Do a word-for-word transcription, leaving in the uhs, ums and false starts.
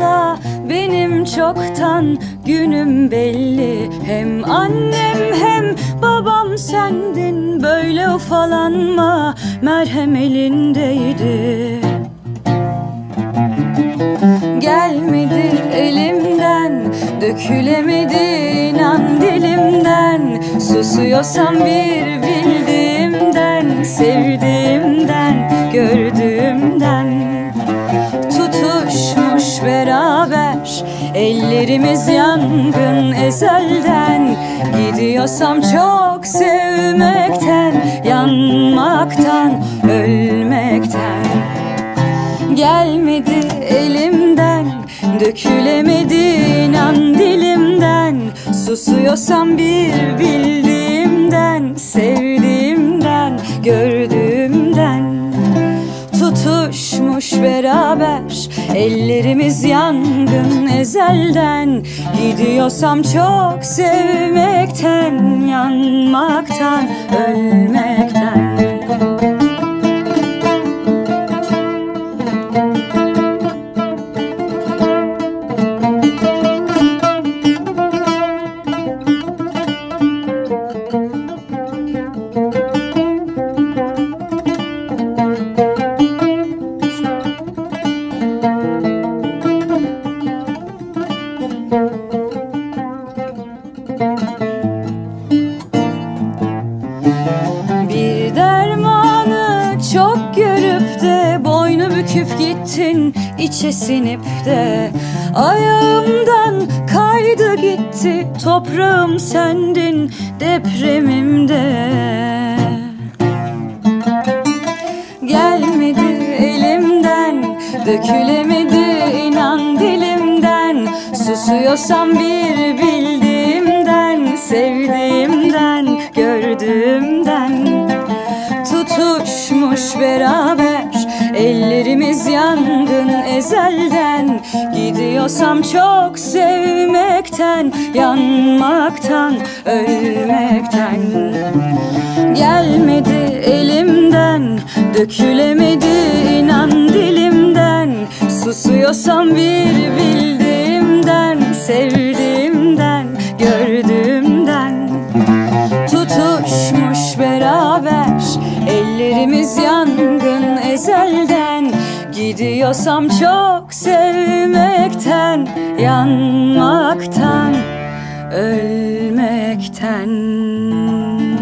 asla, benim çoktan günüm belli. Hem annem hem babam sendin, böyle ufalanma, merhem elindeydi. Gelmedi elimden, dökülemedi inan dilimden. Susuyorsam bir bildiğimden, sevdiğimden, gördüğümden. Tutuşmuş beraber ellerimiz yangın ezelden. Gidiyorsam çok sevmekten, yanmaktan, ölmekten. Gelmedi elimden, dökülemedi inan dilimden. Susuyorsam bir bildiğimden, sevdiğimden, gördüğümden. Tutuşmuş beraber ellerimiz yangın ezelden. Gidiyorsam çok sevmekten, yanmaktan, ölmekten. Bir dermanı çok görüp de boynu büküp gittin, içe sinip de. Ayağımdan kaydı gitti, toprağım sendin depremimde. Gelmedi elimden, dökülemedi inan dilimden. Susuyorsam bir bildiğimden, sevdiğimden, gördüğümden. Tutuşmuş beraber ellerimiz yangın ezelden. Gidiyorsam çok sevmekten, yanmaktan, ölmekten. Gelmedi elimden, dökülemedi inan dilimden. Susuyorsam bir bildiğimden, sevdiğimden, gördüğümden. Tutuşmuş beraber ellerimiz yangın ezelden. Gidiyorsam çok sevmekten, yanmaktan, ölmekten.